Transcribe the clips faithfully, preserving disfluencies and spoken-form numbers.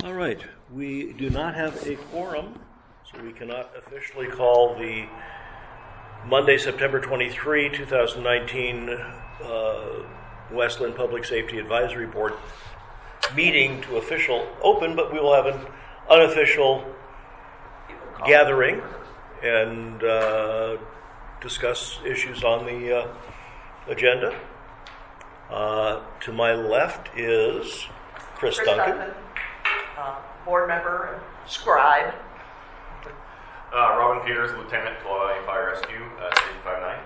All right, we do not have a quorum, so we cannot officially call the Monday, September twenty-third, twenty nineteen uh, Westland Public Safety Advisory Board meeting to official open, but we will have an unofficial gathering and uh, discuss issues on the uh, agenda. Uh, to my left is Chris, Chris Duncan. Duncan, uh, board member and scribe. Uh, Robin Peters, Lieutenant, Tuolumne Fire Rescue, uh, State five nine.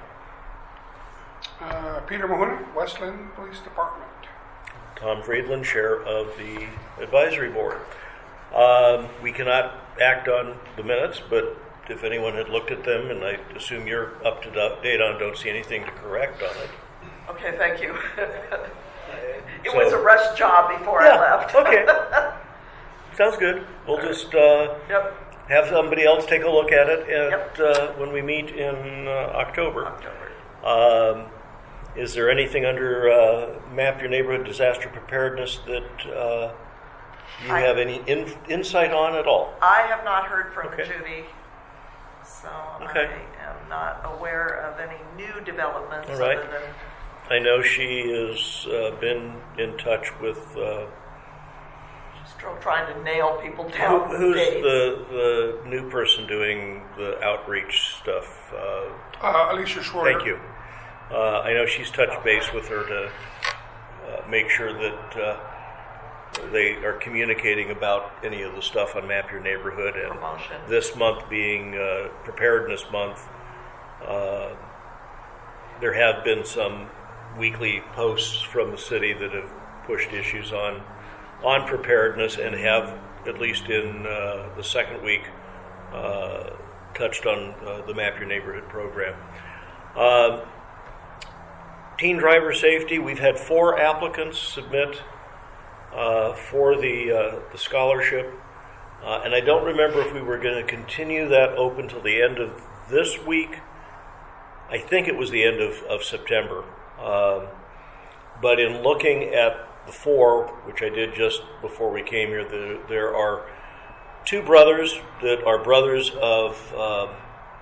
Uh, Peter Mahoney, Westland Police Department. Tom Friedland, Chair of the Advisory Board. Um, we cannot act on the minutes, but if anyone had looked at them, and I assume you're up to date on, don't see anything to correct on it. Okay, thank you. It So- was a rush job before Yeah, I left. okay. Sounds good. We'll just uh, Yep, have somebody else take a look at it at, Yep. uh, when we meet in uh, October. October. Um, is there anything under uh, Map Your Neighborhood Disaster Preparedness that uh, you I- have any in, insight on at all? I have not heard from Okay. Judy, so Okay. I am not aware of any new developments All right. other than I know she has uh, been in touch with, uh, still trying to nail people who, down. who's dates. the, the new person doing the outreach stuff? Uh, Uh, Alicia Schwarter. Thank you. Uh, I know she's touched base with her to uh, make sure that uh, they are communicating about any of the stuff on Map Your Neighborhood. And Promotion. this month being uh, Preparedness Month, uh, there have been some weekly posts from the city that have pushed issues on on preparedness and have, at least in uh, the second week, uh, touched on uh, the Map Your Neighborhood program. Uh, teen driver safety, we've had four applicants submit uh, for the, uh, the scholarship, uh, and I don't remember if we were going to continue that open till the end of this week. I think it was the end of, of September. Um, but in looking at the four, which I did just before we came here, the, there are two brothers that are brothers of, um,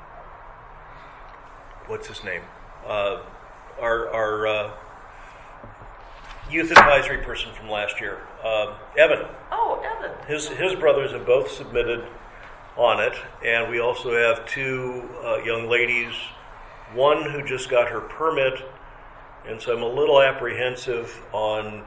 what's his name? Uh, our our uh, youth advisory person from last year, um, Evan. Oh, Evan. His his brothers have both submitted on it, and we also have two uh, young ladies, one who just got her permit, and so I'm a little apprehensive on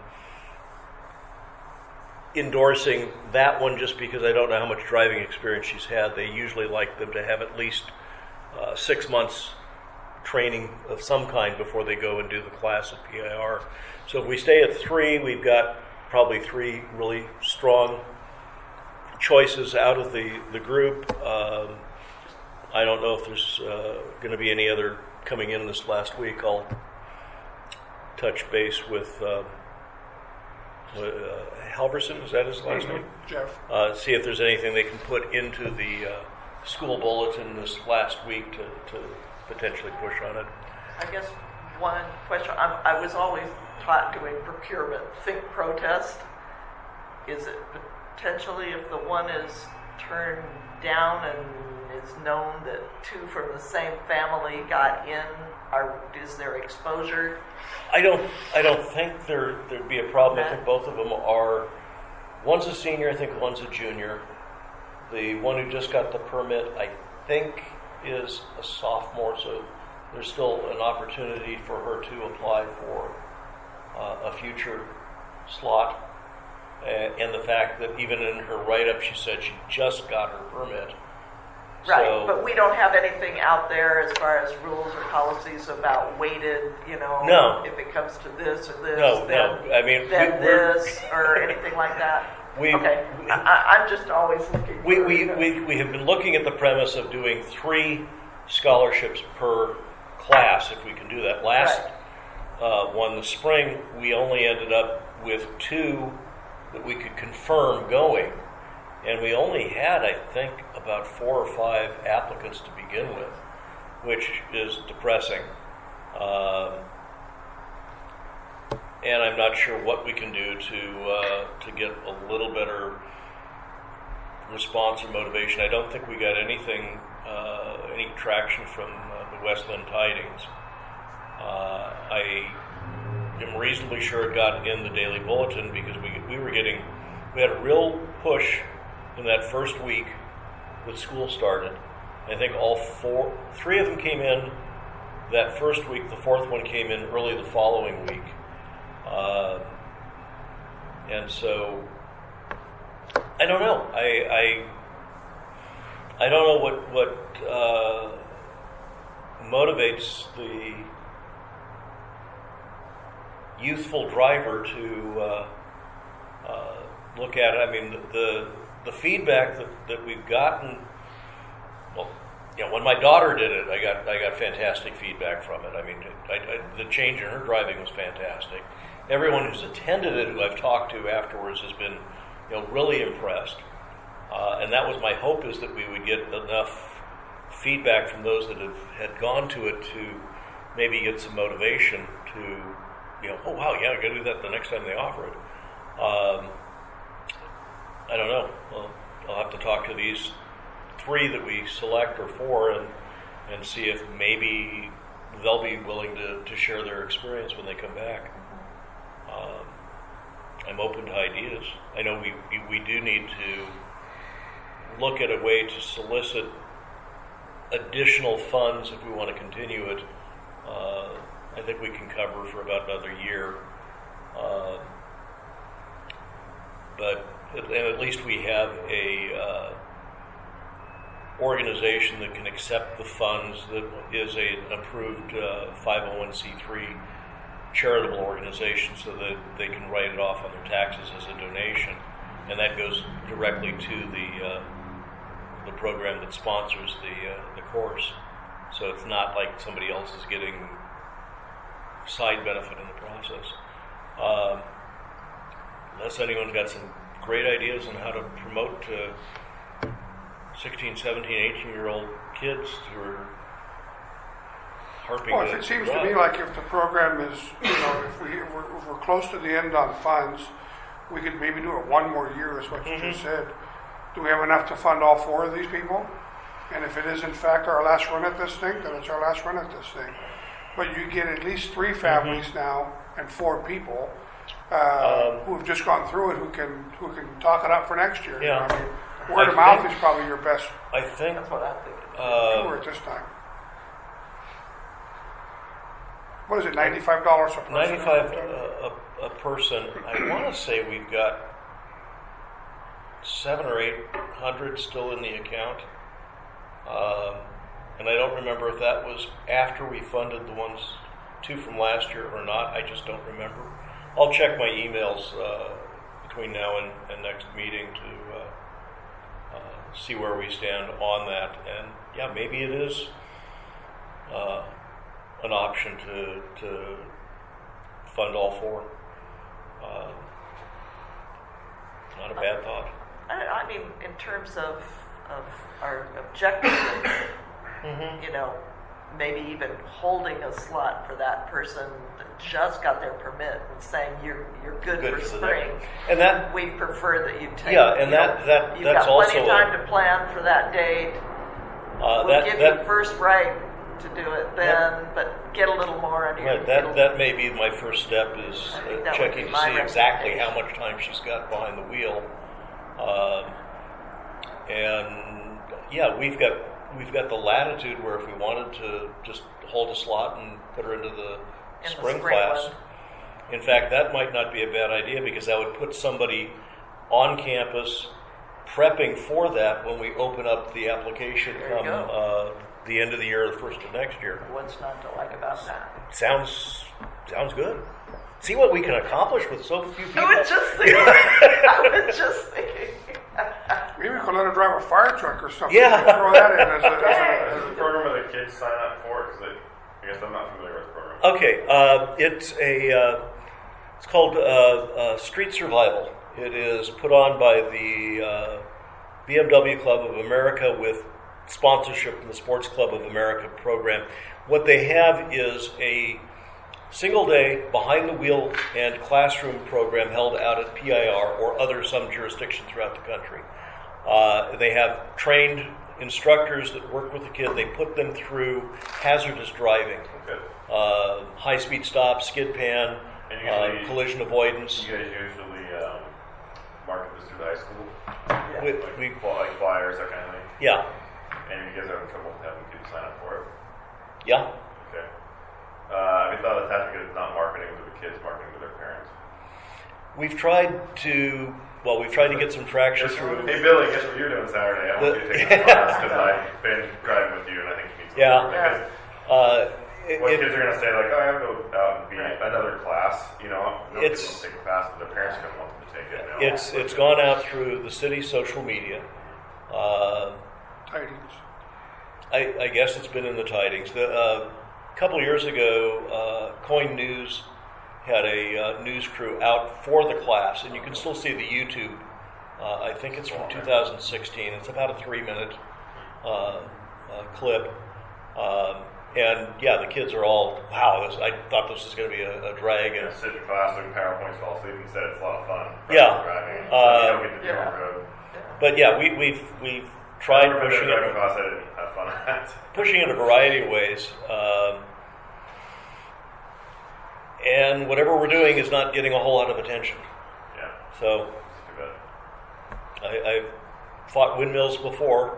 endorsing that one just because I don't know how much driving experience she's had. They usually like them to have at least uh, six months training of some kind before they go and do the class at P I R. So if we stay at three, we've got probably three really strong choices out of the, the group. Um, I don't know if there's uh, going to be any other coming in this last week. I'll touch base with uh, uh, Halverson, is that his last name? Jeff. Uh, see if there's anything they can put into the uh, school bulletin this last week to, to potentially push on it. I guess one question, I'm, I was always taught doing procurement, think protest. Is it potentially if the one is turned down and is known that two from the same family got in, are, is there exposure? I don't. I don't think there there'd be a problem. I think both of them are. One's a senior. I think one's a junior. The one who just got the permit, I think, is a sophomore. So there's still an opportunity for her to apply for uh, a future slot. Uh, and the fact that even in her write-up, she said she just got her permit. Right, So- but we don't have anything out there as far as rules or policies about weighted, you know, No. if it comes to this or this, No, then, no. I mean, then we- we're- this or anything like that. We- okay, we- I, I- I'm just always looking. We, for, we, you know, we, we have been looking at the premise of doing three scholarships per class, if we can do that. Last uh, one, the spring, we only ended up with two that we could confirm going. And we only had, I think, about four or five applicants to begin with, which is depressing. Um, and I'm not sure what we can do to uh, to get a little better response or motivation. I don't think we got anything, uh, any traction from uh, the Westland Tidings. Uh, I am reasonably sure it got in the Daily Bulletin because we we were getting, we had a real push in that first week that school started. I think all four, three of them came in that first week. The fourth one came in early the following week. Uh, and so, I don't know. I I, I don't know what, what uh, motivates the youthful driver to uh, uh, look at it. I mean, the, the, the feedback that, that we've gotten, well, you know, when my daughter did it, I got I got fantastic feedback from it. I mean, I, I, the change in her driving was fantastic. Everyone who's attended it, who I've talked to afterwards, has been, you know, really impressed. Uh, and that was my hope, is that we would get enough feedback from those that have had gone to it to maybe get some motivation to, you know, oh wow, yeah, I got to do that the next time they offer it. Um, I don't know. Well, I'll have to talk to these three that we select, or four, and and see if maybe they'll be willing to, to share their experience when they come back. Um, I'm open to ideas. I know we, we we do need to look at a way to solicit additional funds if we want to continue it. Uh, I think we can cover for about another year. Uh, but and at least we have a uh, organization that can accept the funds, that is a, an approved uh, five oh one c three charitable organization, so that they can write it off on their taxes as a donation, and that goes directly to the uh, the program that sponsors the uh, the course. So it's not like somebody else is getting side benefit in the process. Um, unless anyone's got some great ideas on how to promote uh, sixteen, seventeen, eighteen year old kids who are harping. Well, if it seems to me like if the program is, you know, if, we, if, we're, if we're close to the end on funds, we could maybe do it one more year, is what you mm-hmm. just said. Do we have enough to fund all four of these people? And if it is in fact our last run at this thing, then it's our last run at this thing. But you get at least three families mm-hmm. now and four people uh, um, who have just gone through it, who can who can talk it up for next year. Yeah. You know, I mean, word I of mouth think, is probably your best I think That's what I'm thinking. uh, tour at this time. What is it, ninety-five dollars a person? ninety-five a, a, a person. I want to say we've got seven or eight hundred still in the account. Um, and I don't remember if that was after we funded the ones, two from last year or not. I just don't remember. I'll check my emails uh, between now and, and next meeting to uh, uh, see where we stand on that. And yeah, maybe it is uh, an option to to fund all four. Uh, not a bad thought. I, I mean, in terms of of our objective, Mm-hmm. you know, maybe even holding a slot for that person that just got their permit and saying you're you're good, Good for for spring. that. And that- we prefer that you take. Yeah, and you that- know, that- you've that's got plenty also of time a- to plan for that date. Uh, we'll that give that you first right to do it then, but get a little more under your right, that get a- that may be my first step, is I think uh, that would checking be to my see exactly how recommendation. much time she's got behind the wheel. Um, and yeah, we've got we've got the latitude where if we wanted to just hold a slot and put her into the the spring, spring class. one. In fact, that might not be a bad idea, because that would put somebody on campus prepping for that when we open up the application There you come go. uh, the end of the year or the first of next year. What's not to like about that? Sounds sounds good. See what we can accomplish with so few people. I was just thinking. I was just thinking. Maybe we could let her drive a fire truck or something. Yeah. Throw that in as a, as a, Is the program where the kids sign up for? Because I guess I'm not familiar with the program. Okay, uh, it's a uh, it's called uh, uh, Street Survival. It is put on by the uh, B M W Club of America with sponsorship from the Sports Club of America program. What they have is a single day behind the wheel and classroom program held out at P I R or other some jurisdictions throughout the country. Uh, they have trained instructors that work with the kid. They put them through hazardous driving, Okay. uh, high-speed stop, skid pan, And uh, usually- collision avoidance. You guys usually um, market this through the high school? Yeah. We, Like, we, fly- like flyers, that kind of thing? yeah, And you guys are having trouble having people sign up for it? yeah. Okay. Uh, I thought the tactic is not marketing to the kids, marketing to their parents. We've tried to, well, we've tried to get some traction Guess- through. Hey Billy, guess what you're doing Saturday? I want you to take this class because I've been driving with you and I think you need some Yeah. Because Uh, it- what it- kids are going to say, like, oh, I have to go out and be Right. another class, you know? No kids It's- want to take a class, but their parents are going to want them to take it. Now. It's it's gone out through the city's social media. Uh, Tidings. I, I guess it's been in the tidings. The, uh, a couple of years ago, uh, Coin News had a uh, news crew out for the class, and you can still see the YouTube. Uh, I think it's from two thousand sixteen. It's about a three-minute uh, uh, clip. Um, and yeah, the kids are all, wow, this, I thought this was going to be a, a drag. You And know, sit in class, doing PowerPoints, fall asleep, and said it's a lot of fun. Yeah. Driving. Uh, so you don't get to be yeah. on the road. But yeah, we, we've we've tried I pushing driving it, class, I didn't have fun at that. pushing it a variety of ways. Um, and whatever we're doing is not getting a whole lot of attention. Yeah, So it's too bad. I, I've fought windmills before.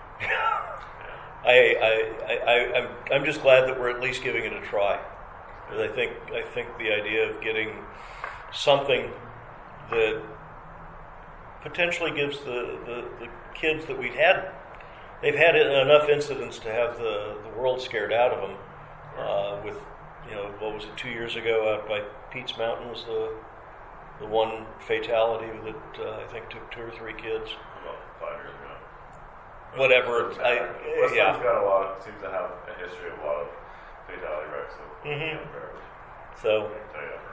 I, I, I, I, I'm, I'm just glad that we're at least giving it a try. Because I think, I think the idea of getting something that potentially gives the, the, the kids that we've had, they've had enough incidents to have the, the world scared out of them. Uh, with, you know, what was it, two years ago out by Pete's Mountain was the, the one fatality that uh, I think took two or three kids. About five years ago. Whatever. I, West yeah. Point's got a lot of, seems to have a history of a lot of fatality wrecks. So, Mhm. yeah, very- So I can tell you that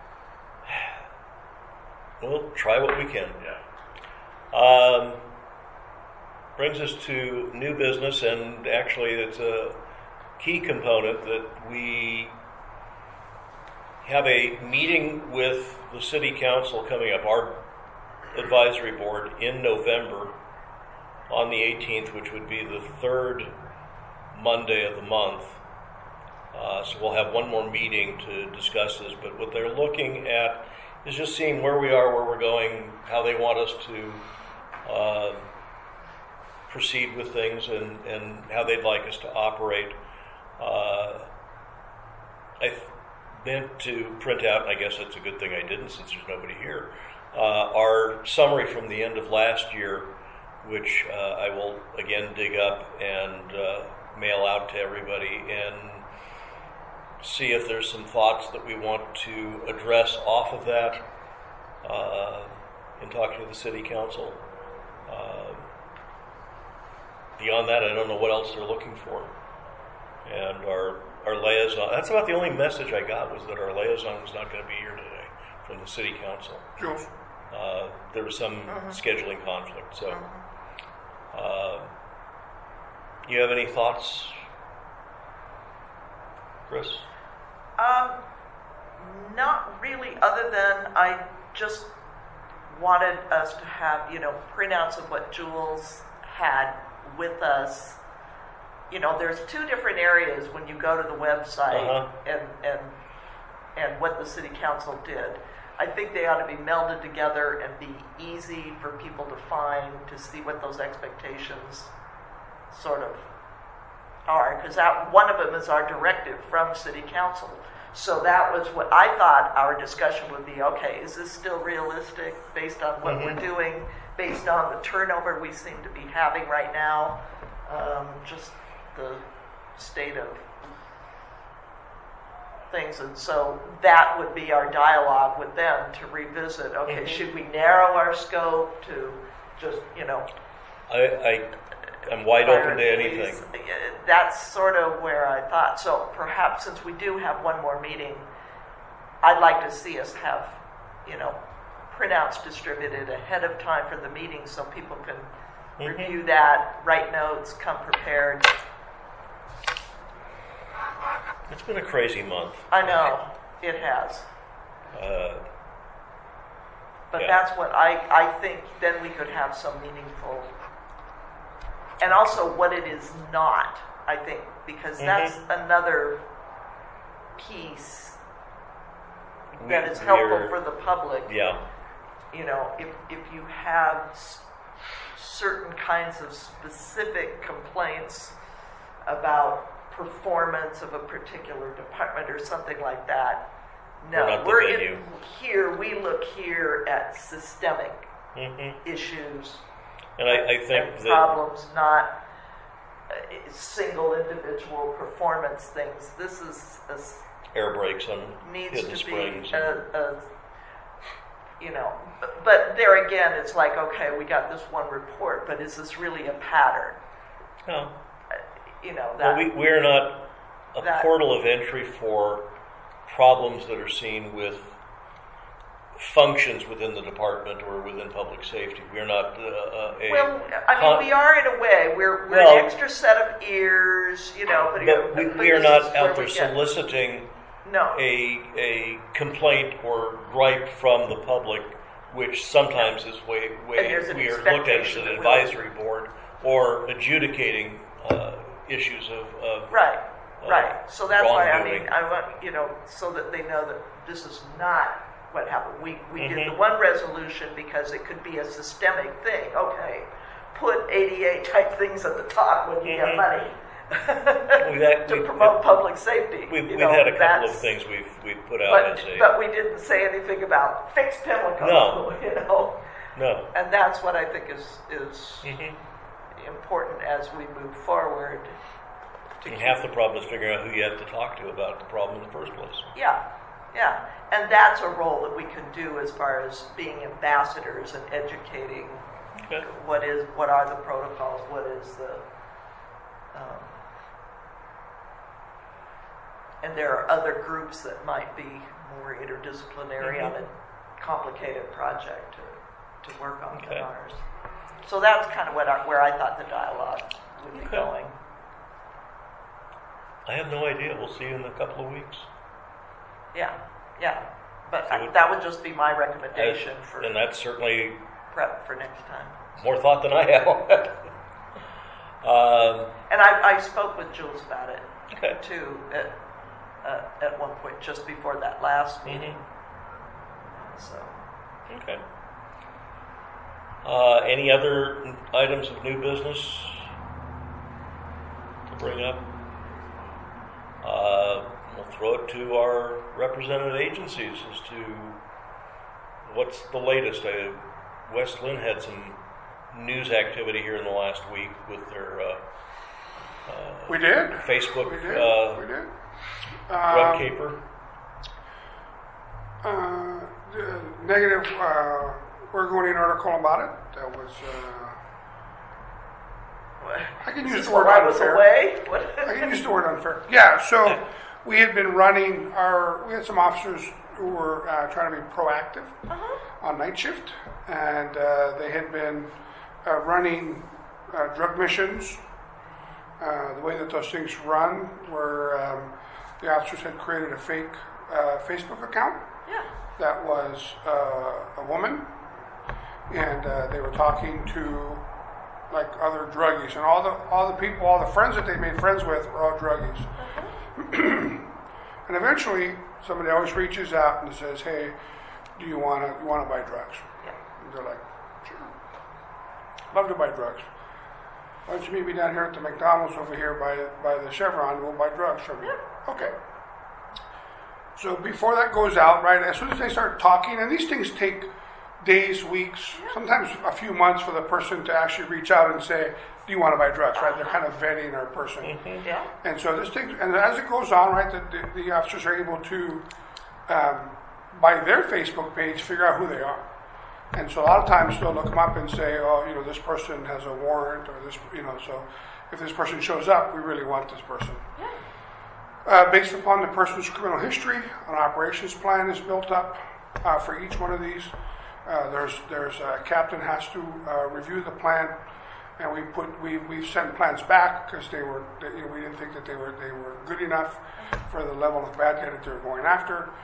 personally. we'll try what we can. Yeah. Um, brings us to new business, and actually, it's a key component that we have a meeting with the city council coming up, our advisory board, in November on the eighteenth, which would be the third Monday of the month. Uh, so we'll have one more meeting to discuss this, but what they're looking at is just seeing where we are, where we're going, how they want us to uh, proceed with things, and, and how they'd like us to operate. Uh, I th- meant to print out, and I guess it's a good thing I didn't since there's nobody here, uh, our summary from the end of last year, which uh, I will again dig up and uh, mail out to everybody, and see if there's some thoughts that we want to address off of that uh, in talking to the city council. Uh, beyond that, I don't know what else they're looking for. And our our liaison, that's about the only message I got, was that our liaison was not going to be here today from the city council. Jules? Uh, there was some scheduling conflict. So, uh, you have any thoughts, Chris? Um, not really, other than I just wanted us to have, you know, printouts of what Jules had with us. You know, there's two different areas when you go to the website Uh-huh. and, and, and what the city council did. I think they ought to be melded together and be easy for people to find, to see what those expectations sort of are, because that one of them is our directive from city council. So that was what I thought our discussion would be. Okay, is this still realistic based on what Mhm. we're doing, based on the turnover we seem to be having right now, um, just the state of things. And so that would be our dialogue with them to revisit. Okay, Mhm. should we narrow our scope to just, you know, I, I I'm wide open to anything. That's sort of where I thought. So perhaps since we do have one more meeting, I'd like to see us have, you know, printouts distributed ahead of time for the meeting so people can Mhm. review that, write notes, come prepared. It's been a crazy month. I know, it has. Uh, But Yeah. that's what I, I think then we could have some meaningful, and also what it is not, I think, because that's Mhm. another piece We- that is helpful we're- for the public. Yeah. You know, if, if you have s- certain kinds of specific complaints about performance of a particular department or something like that, no, We're not the we're venue. in here, we look here at systemic hmm issues And I, I think and that problems, not uh, single individual performance things. This is, a s- air brakes on needs hidden to springs. be and- a, a, you know, but, but there again, it's like, okay, we got this one report, but is this really a pattern? no. Uh, You know, Well, that, we, we're not a that- portal of entry for problems that are seen with functions within the department or within public safety. We're not uh, a. well, I mean, con- we are in a way. We're, we're Well- an extra set of ears, you know, but, But we, but we are this not is out where there we get- soliciting No. a a complaint or gripe from the public, which sometimes is way way And there's an we are looked at as expectation an that we'll- advisory board or adjudicating uh, issues of, of Right, of right. So that's why, I wrongdoing. mean, I want, you know, so that they know that this is not what happened. We, we did Mhm. the one resolution because it could be a systemic thing. Okay, put A D A type things at the top when you Mhm. get money We've had- to we've- promote public safety. We've, You we've know, had a couple of that's- things we've we've put out But, as a but we didn't say anything about fix Pimlico. No. You know, no. and that's what I think is, is hmm important as we move forward. To And keep- half the problem is figuring out who you have to talk to about the problem in the first place. Yeah, yeah. And that's a role that we can do as far as being ambassadors and educating Okay. what is, what are the protocols, what is the, um, and there are other groups that might be more interdisciplinary on a complicated project to, to work on Okay. than ours. So that's kind of what I, where I thought the dialogue would be Okay. going. I have no idea. We'll see you in a couple of weeks. Yeah, yeah. But So I, it- that would just be my recommendation I- for and that's certainly prep for next time. more thought than I have on it. um, And I, I spoke with Jules about it okay. too at uh, at one point just before that last meeting. Mhm. So Okay. Uh, any other n- items of new business to bring up? Uh, we'll throw it to our representative agencies as to what's the latest. Uh, West Lynn had some news activity here in the last week with their uh, uh, We did. Facebook We did. uh, we did. drug Um, caper. Uh, the negative uh, Oregonian article about it. That was. Uh, I can Is use this the word while I was unfair. away? What? I can use the word unfair. Yeah. So we had been running our. We had some officers who were uh, trying to be proactive Uh-huh. on night shift, and uh, they had been uh, running uh, drug missions. Uh, the way that those things run, where um, the officers had created a fake uh, Facebook account Yeah. that was uh, a woman, and uh, they were talking to like other druggies, and all the all the people, all the friends that they made friends with were all druggies. And eventually, somebody always reaches out and says, "Hey, do you want to you want to buy drugs?" Yeah. And they're like, "Sure, love to buy drugs. Why don't you meet me down here at the McDonald's over here by by the Chevron? We'll buy drugs from you." Okay. So before that goes out, right, as soon as they start talking, and these things take days, weeks, sometimes a few months for the person to actually reach out and say, "Do you want to buy drugs?" Right? They're kind of vetting our person. Yeah. And so this thing, and as it goes on, right, the, the, the officers are able to, um, by their Facebook page, figure out who they are. And so a lot of times they'll look them up and say, "Oh, you know, this person has a warrant," or this, you know, so if this person shows up, we really want this person. Yeah. Uh, based upon the person's criminal history, an operations plan is built up uh, for each one of these. Uh, there's there's a captain has to uh, review the plan, and we put we we've sent plans back because they were they, you know, we didn't think that they were they were good enough for the level of bad guy that they were going after.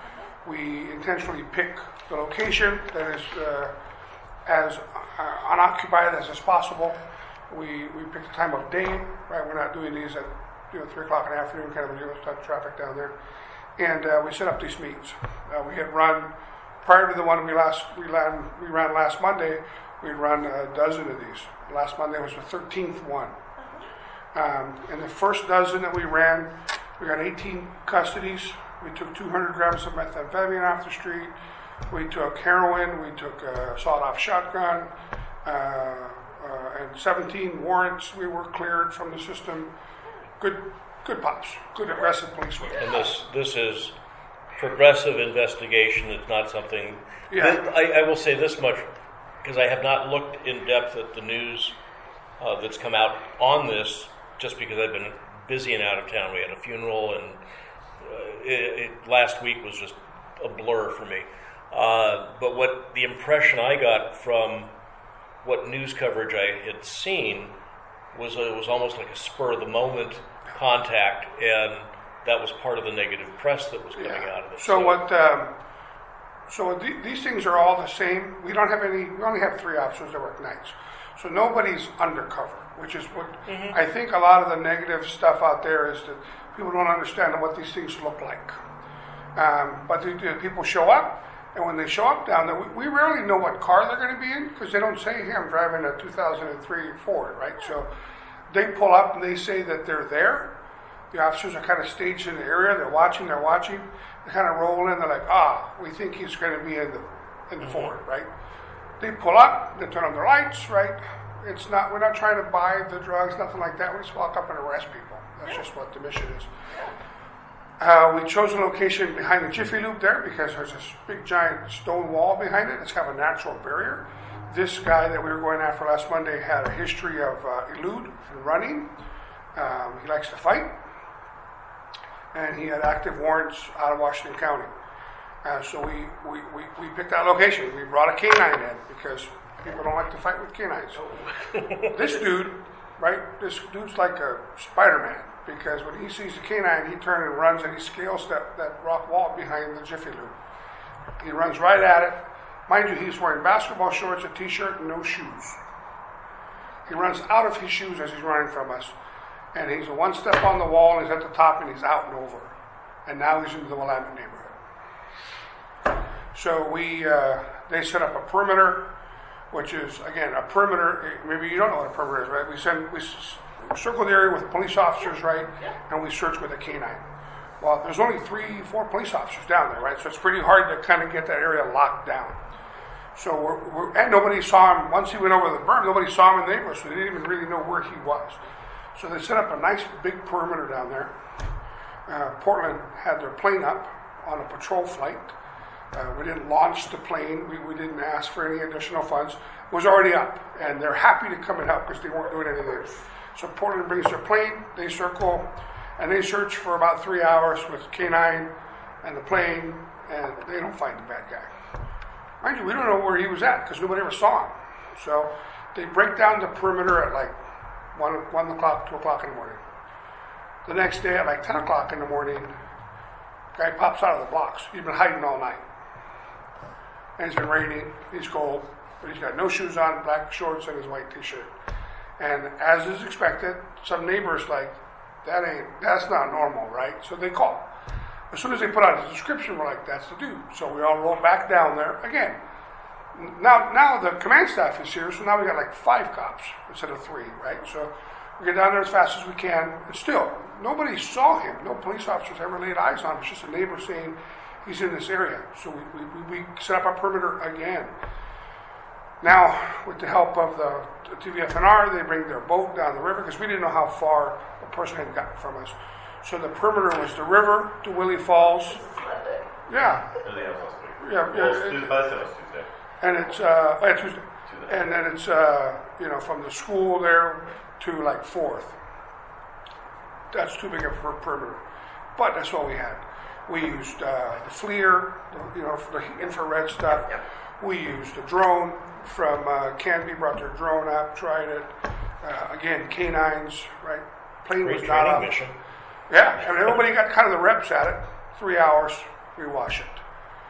We intentionally pick the location that is uh, as uh, unoccupied as is possible. We we pick the time of day, right? We're not doing these at you know three o'clock in the afternoon, kind of when you're type of traffic down there. And uh, we set up these meets. Uh, we had run prior to the one we last we ran we ran last Monday. We'd run a dozen of these. Last Monday was the thirteenth one. Um, and the first dozen that we ran, we got eighteen custodies. We took two hundred grams of methamphetamine off the street. We took heroin. We took a sawed-off shotgun, uh, uh, and seventeen warrants. We were cleared from the system. Good, good pops. Good aggressive police work. And this this is progressive investigation. It's not something. Yeah. That, I, I will say this much, because I have not looked in depth at the news uh, that's come out on this, just because I've been busy and out of town. We had a funeral, and uh, it, it, last week was just a blur for me. Uh, but what the impression I got from what news coverage I had seen was it was almost like a spur of the moment contact, and that was part of the negative press that was coming Yeah. out of it. So what? Um, so th- these things are all the same. We don't have any. We only have three officers that work nights, so nobody's undercover. Which is what Mm-hmm. I think a lot of the negative stuff out there is that people don't understand what these things look like. Um, but the, the people show up, and when they show up down there, we, we rarely know what car they're going to be in because they don't say, "Hey, I'm driving a two thousand three Ford," right? So they pull up and they say that they're there. The officers are kind of staged in the area. They're watching. They're watching. They kind of roll in. They're like, "Ah, we think he's going to be in the in the Mm-hmm. Ford," right? They pull up. They turn on their lights, right? It's not. We're not trying to buy the drugs, nothing like that. We just walk up and arrest people. That's just what the mission is. Uh, we chose a location behind the Jiffy Lube there because there's this big giant stone wall behind it. It's kind of a natural barrier. This guy that we were going after last Monday had a history of uh, elude and running. Um, he likes to fight, and he had active warrants out of Washington County. Uh, so we, we, we, we picked that location. We brought a canine in because people don't like to fight with canines. This dude, right, this dude's like a Spider-Man because when he sees the canine, he turns and runs and he scales that, that rock wall behind the Jiffy Lube. He runs right at it. Mind you, he's wearing basketball shorts, a t-shirt, and no shoes. He runs out of his shoes as he's running from us. And he's a one step on the wall, and he's at the top, and he's out and over. And now he's into the Willamette neighborhood. So we, uh, they set up a perimeter, which is, again, a perimeter. Maybe you don't know what a perimeter is, right? We send, we s- circle the area with police officers, right? And we search with a canine. Well, there's only three, four police officers down there, right? So it's pretty hard to kind of get that area locked down. So we're, we're, and nobody saw him, once he went over the berm, nobody saw him in the neighborhood, so they didn't even really know where he was. So they set up a nice big perimeter down there. Uh, Portland had their plane up on a patrol flight. Uh, we didn't launch the plane. We, we didn't ask for any additional funds. It was already up, and they're happy to come and help because they weren't doing anything. So Portland brings their plane, they circle, and they search for about three hours with K nine and the plane, and they don't find the bad guy. Mind you, we don't know where he was at because nobody ever saw him. So they break down the perimeter at like one, one o'clock, two o'clock in the morning. The next day at like ten o'clock in the morning, guy pops out of the blocks. He's been hiding all night. And it's been raining, he's cold, but he's got no shoes on, black shorts, and his white t-shirt. And as is expected, some neighbors like, that ain't, that's not normal, right? So they call. As soon as they put out his description, we're like, that's the dude. So we all roll back down there again. Now, now the command staff is here, so now we got like five cops instead of three, right? So we get down there as fast as we can. And still, nobody saw him. No police officers ever laid eyes on him. It's just a neighbor saying he's in this area. So we, we, we set up our perimeter again. Now, with the help of the T V F N R, they bring their boat down the river because we didn't know how far the person had gotten from us. So the perimeter was the river to Willie Falls. Yeah. Yeah, yeah. It, and it's uh, oh, yeah, Tuesday. And then it's uh, you know, from the school there to like Fourth. That's too big of a perimeter, but that's what we had. We used uh, the FLIR, the, you know, for the infrared stuff. We used a drone from uh, Canby, brought their drone up, tried it. Uh, again, canines, right? Plane Great was not training up. mission. Yeah, and everybody got kind of the reps at it. Three hours, we wash it.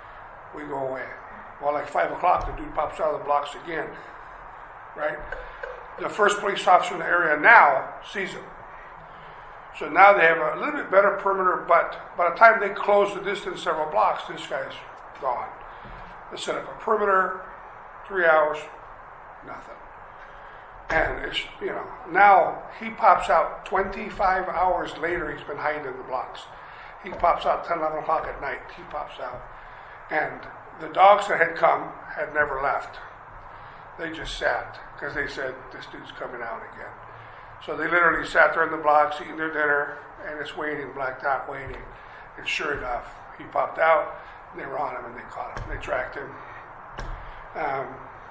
we go away. Well, like five o'clock, the dude pops out of the blocks again, right? The first police officer in the area now sees him. So now they have a little bit better perimeter, but by the time they close the distance several blocks, this guy's gone. They set up a perimeter, three hours, nothing. And it's, you know, now he pops out twenty-five hours later, he's been hiding in the blocks. He pops out ten, eleven o'clock at night, he pops out. And the dogs that had come had never left. They just sat, because they said, this dude's coming out again. So they literally sat there in the blocks, eating their dinner, and it's waiting, blacked out, waiting. And sure enough, he popped out, and they were on him, and they caught him. They tracked him. Um,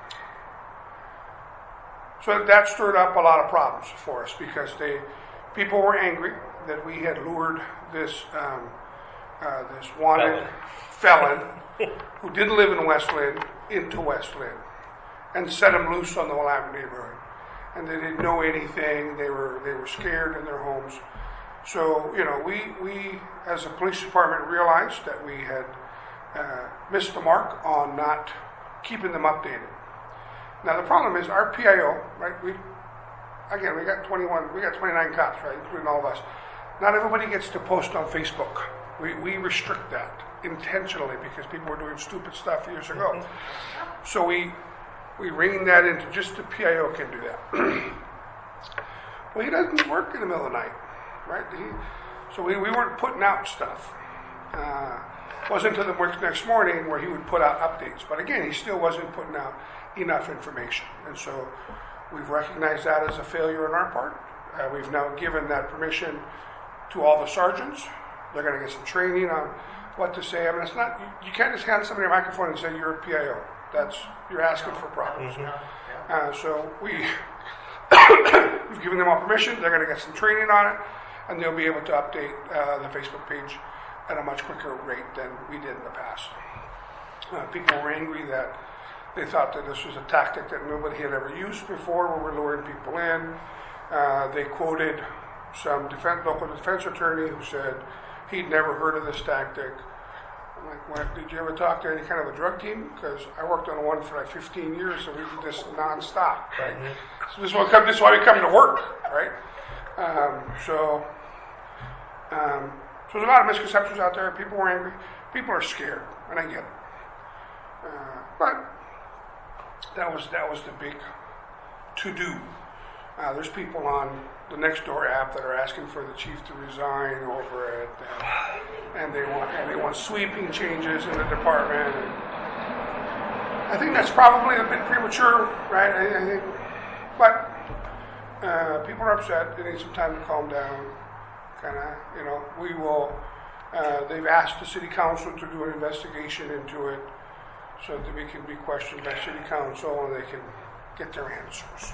so that stirred up a lot of problems for us, because they, people were angry that we had lured this um, uh, this wanted felon, who didn't live in West Linn into West Linn and set him loose on the Willamette neighborhood. And they didn't know anything. They were they were scared in their homes. So, you know, we, we as a police department realized that we had uh, missed the mark on not keeping them updated. Now, the problem is our P I O, right? We again, we got twenty-one, we got twenty-nine cops, right, including all of us. Not everybody gets to post on Facebook. We we restrict that intentionally because people were doing stupid stuff years ago. So we we rein that into just the P I O can do that. Well, he doesn't work in the middle of the night, right? He, so we, we weren't putting out stuff. Uh, wasn't until the next morning where he would put out updates. But again, he still wasn't putting out enough information. And so we've recognized that as a failure on our part. Uh, we've now given that permission to all the sergeants. They're going to get some training on what to say. I mean, it's not, you, you can't just hand somebody a microphone and say you're a P I O. That's, you're asking for problems. Mm-hmm. Uh, so we, we've given them all permission. They're going to get some training on it, and they'll be able to update uh, the Facebook page at a much quicker rate than we did in the past. Uh, people were angry that they thought that this was a tactic that nobody had ever used before, where we're luring people in. Uh, they quoted some defense, local defense attorney who said he'd never heard of this tactic. I'm like, what, did you ever talk to any kind of a drug team? Because I worked on one for like fifteen years, and we did this nonstop, right? Mm-hmm. So this is, what come, this is why we come to work, right? Um, so, um, so there's a lot of misconceptions out there. People were angry. People are scared, and I get it. Uh, but that was that was the big to-do. Uh, there's people on the Nextdoor app that are asking for the chief to resign over it, and, and they want and they want sweeping changes in the department. And I think that's probably a bit premature, right? I, I think, but uh, people are upset. They need some time to calm down. Kind of, you know, we will. Uh, they've asked the city council to do an investigation into it, so that we can be questioned by city council and they can get their answers.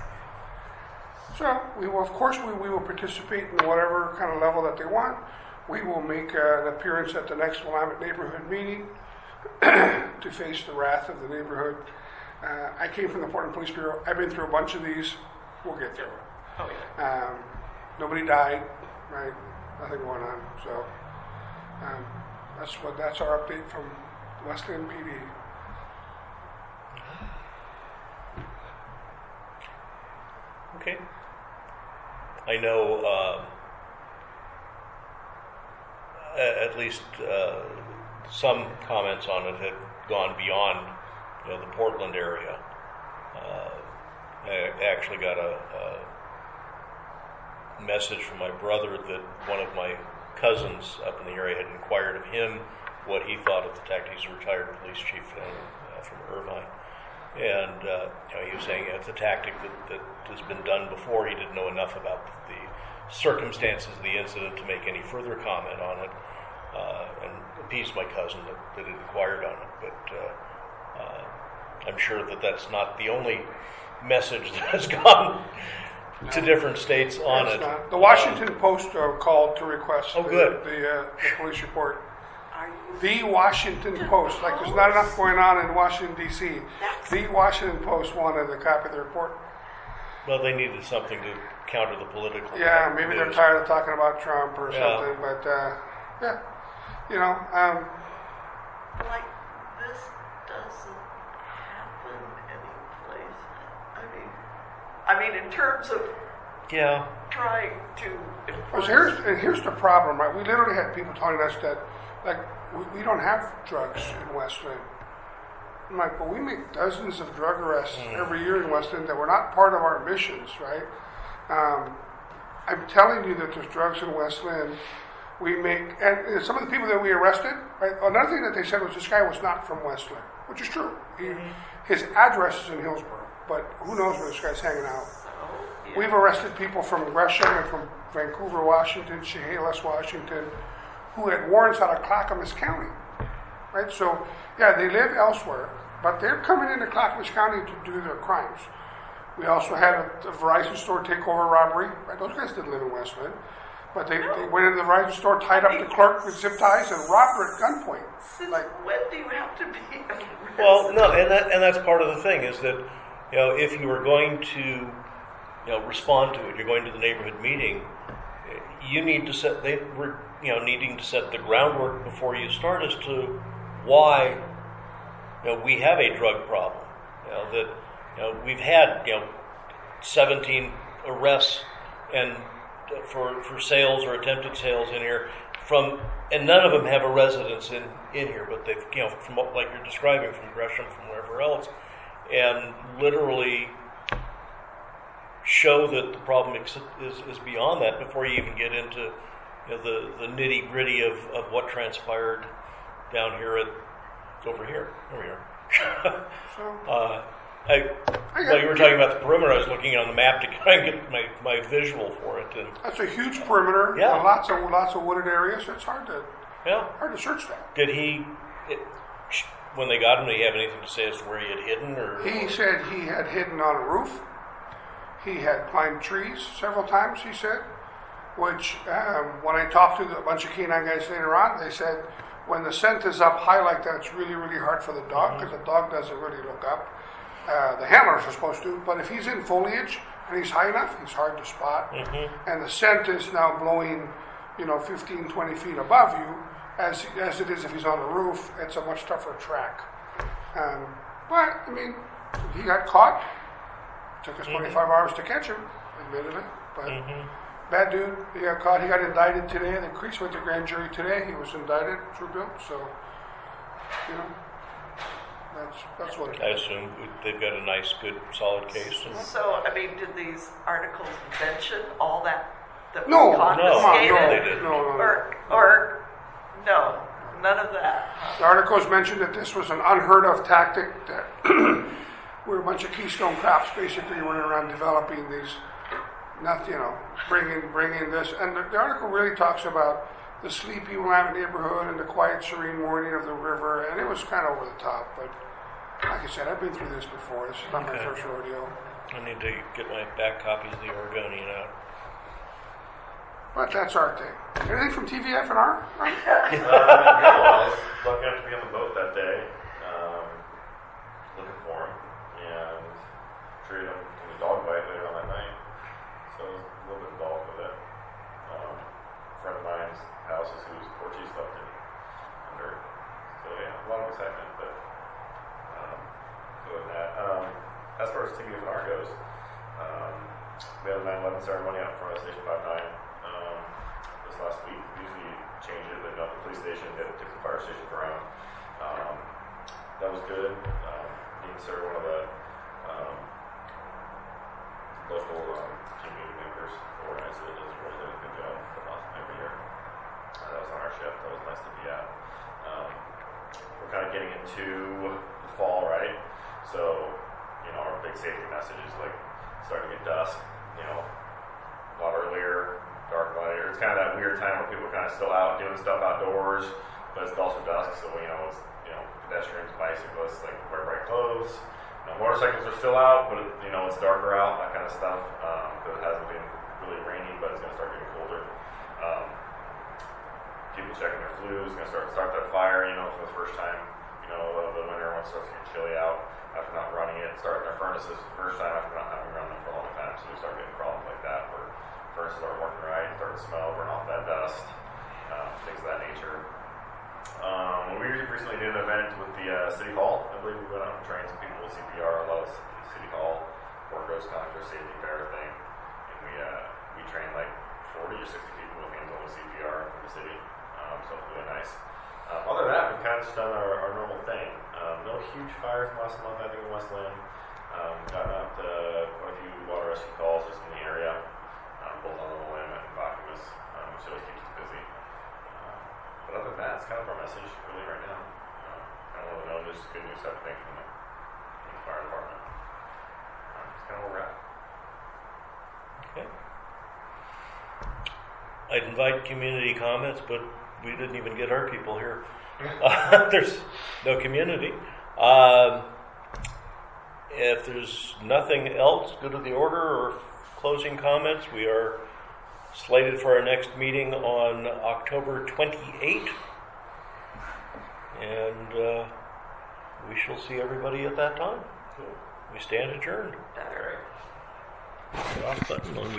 So we will, of course, we, we will participate in whatever kind of level that they want. We will make uh, an appearance at the next Willamette neighborhood meeting to face the wrath of the neighborhood. Uh, I came from the Portland Police Bureau. I've been through a bunch of these. We'll get through it. Oh, yeah. Um, nobody died, right? Nothing going on. So um, that's what that's our update from West Linn P D. Okay. I know uh, at least uh, some comments on it had gone beyond, you know, the Portland area. Uh, I actually got a, a message from my brother that one of my cousins up in the area had inquired of him what he thought of the tactic. He's a retired police chief from, uh, from Irvine. And uh, you know, he was saying it's a tactic that, that has been done before. He didn't know enough about the circumstances of the incident to make any further comment on it, uh, and appeased my cousin that, that had inquired on it. But uh, uh, I'm sure that that's not the only message that has gone to different states on It's it. not. The Washington um, Post uh, called to request oh, the, good. the, uh, the police report. The Washington Post, like there's not enough going on in Washington, D C The Washington Post wanted a copy of the report. Well, they needed something to counter the political. Yeah, maybe they're news. tired of talking about Trump or Yeah. something, but uh, yeah, you know, um, Like this I mean, in terms of Yeah. trying to Well, enforce. so here's, and here's the problem, right? We literally had people telling us that, like, we, we don't have drugs in Westland. I'm like, well, we make dozens of drug arrests every year in Westland that were not part of our missions, right? Um, I'm telling you that there's drugs in Westland. We make, and, and some of the people that we arrested, right? Another thing that they said was this guy was not from Westland, which is true. He, his address is in Hillsborough, but who knows where this guy's hanging out. Yeah. We've arrested people from Gresham and from Vancouver, Washington, Chehalis, Washington, who had warrants out of Clackamas County, right? So, yeah, they live elsewhere, but they're coming into Clackamas County to do their crimes. We also had a, a Verizon store takeover robbery, right? Those guys didn't live in Westland, but they, they went into the Verizon store, tied up the clerk with zip ties, and robbed her at gunpoint. Since Like, when do you have to be a Well, no, resident? and that and that's part of the thing is that, you know, if you are going to, you know, respond to it, you're going to the neighborhood meeting, you need to set they were you know needing to set the groundwork before you start as to why, you know, we have a drug problem. You know that you know we've had you know seventeen arrests and for for sales or attempted sales in here from, and none of them have a residence in, in here, but they've, you know, from what, like you're describing, from Gresham, from wherever else, and literally show that the problem ex- is, is beyond that before you even get into, you know, the, the nitty gritty of, of what transpired down here at, over here, over here. so, uh, I, I got- while you were talking about the perimeter, I was looking on the map to kind of get my, my visual for it, and that's a huge perimeter. Yeah. uh, lots of lots of wooded areas. It's hard to yeah. hard to search that. Did he, it, when they got him, did he have anything to say as to where he had hidden, or? He said he had hidden on a roof. He had climbed trees several times, he said, which um, when I talked to a bunch of canine guys later on, they said when the scent is up high like that, it's really, really hard for the dog because the dog doesn't really look up. Uh, the handlers are supposed to, but if he's in foliage and he's high enough, he's hard to spot. And the scent is now blowing, you know, fifteen, twenty feet above you, as, as it is if he's on the roof. It's a much tougher track. Um, but, I mean, he got caught. Took us twenty-five hours to catch him, admittedly. But bad dude. He got caught. He got indicted today. The Crease went to grand jury today. He was indicted, True Bill. So, you know, that's that's what it I is. assume they've got a nice, good, solid case. And, So, I mean, did these articles mention all that that No, was come on, confiscated? no, they didn't. no, no, no. Or, or, no, none of that. The articles mentioned that this was an unheard of tactic that where a bunch of Keystone Cops basically running around developing these, not you know, bringing bringing this. And the, the article really talks about the sleepy Willamette neighborhood and the quiet, serene morning of the river, and it was kind of over the top. But like I said, I've been through this before. This is not my Okay. first rodeo. I need to get my back copies of the Oregonian out. But that's our thing. Anything from T V F and R? Uh, yeah, well, I was lucky enough to be on the boat that day, um, looking for him, and treated him from the dog bite later on that night. So I was a little bit involved with it. Um, a friend of mine's house is whose porch he slept in under. So yeah, a lot of excitement, but um, other than that, um, as far as T V F and R goes, um, we had a nine eleven ceremony out in front of Station five nine. Um, this last week, we usually change it, but not the police station, did it, took the fire station around. Um, that was good. Um, Dean Sir, one of the um, local um, community members, organized it, does a really, really good job for us every year. Uh, that was on our shift. That was nice to be at. Um, we're kind of getting into the fall, right? So, you know, our big safety message is like starting to get dusk, you know, a lot earlier. Dark later. It's kind of that weird time where people are kind of still out doing stuff outdoors, but it's also dusk, so you know, it's you know, pedestrians, bicyclists, like wear bright clothes. You know, motorcycles are still out, but it, you know, it's darker out, that kind of stuff, because it hasn't been really rainy, but it's going to start getting colder. Um, people checking their flues, going to start start that fire, you know, for the first time. You know, of the winter when it starts getting chilly out after not running it, starting their furnaces for the first time after not having run them for a long time, so we start getting problems like that where furnaces aren't working right, start to smell, burn off that dust, uh, things of that nature. Um, we recently did an event with the uh, City Hall. I believe we went out and trained some people with C P R, a lot of City Hall Workers kind of like their safety fair thing, and we uh, we trained like forty or sixty people with hands-on with C P R from the city, um, so it's really nice. Um, other than that, we've kind of just done our, our normal thing. Um, no huge fires last month, I think, in Westland. Um, gotten out to quite a few water rescue calls just in the area, um, both on the limb and Bacchus, um, which always keeps us busy. Um, but other than that, it's kind of our message really right now. Um, kind of want to know just good news type of thing from the, from the fire department. Um, it's kind of where we're at. Okay. I'd invite community comments, but we didn't even get our people here. Uh, there's no community. Um, if there's nothing else, good of the order or closing comments, we are slated for our next meeting on October twenty-eighth. And uh, we shall see everybody at that time. Cool. We stand adjourned. Better. Off button on